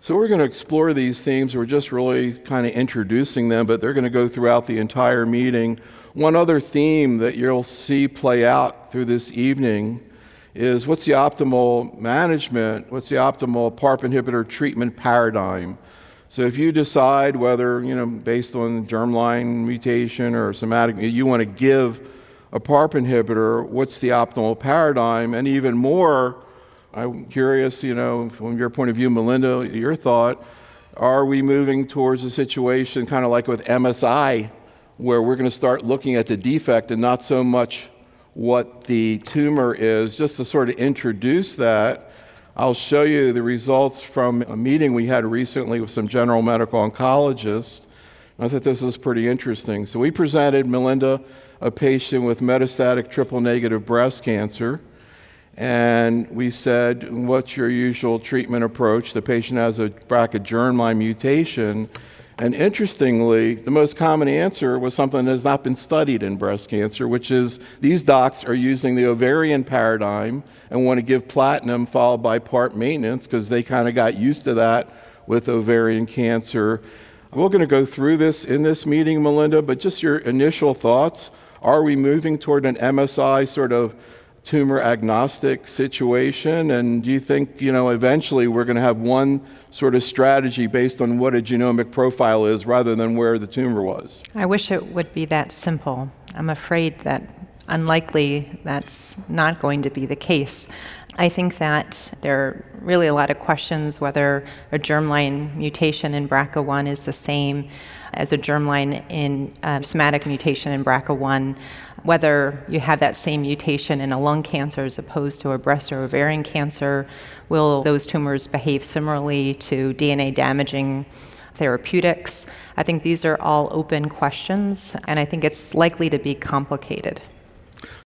So we're going to explore these themes. We're just really kind of introducing them, but they're going to go throughout the entire meeting. One other theme that you'll see play out through this evening is what's the optimal management, what's the optimal PARP inhibitor treatment paradigm. So if you decide whether, based on germline mutation or somatic, you want to give a PARP inhibitor, what's the optimal paradigm? And even more, I'm curious, from your point of view, Melinda, your thought, are we moving towards a situation kind of like with MSI, where we're going to start looking at the defect and not so much what the tumor is? Just to sort of introduce that, I'll show you the results from a meeting we had recently with some general medical oncologists. I thought this was pretty interesting. So we presented Melinda a patient with metastatic triple-negative breast cancer, and we said, what's your usual treatment approach? The patient has a BRCA germline mutation, and interestingly, the most common answer was something that has not been studied in breast cancer, which is these docs are using the ovarian paradigm and want to give platinum followed by PARP maintenance because they kind of got used to that with ovarian cancer. We're going to go through this in this meeting, Melinda, but just your initial thoughts. Are we moving toward an MSI sort of tumor agnostic situation? And do you think, eventually we're going to have one sort of strategy based on what a genomic profile is rather than where the tumor was? I wish it would be that simple. I'm afraid that unlikely that's not going to be the case. I think that there are really a lot of questions whether a germline mutation in BRCA1 is the same as a germline in somatic mutation in BRCA1, whether you have that same mutation in a lung cancer as opposed to a breast or ovarian cancer. Will those tumors behave similarly to DNA-damaging therapeutics? I think these are all open questions, and I think it's likely to be complicated.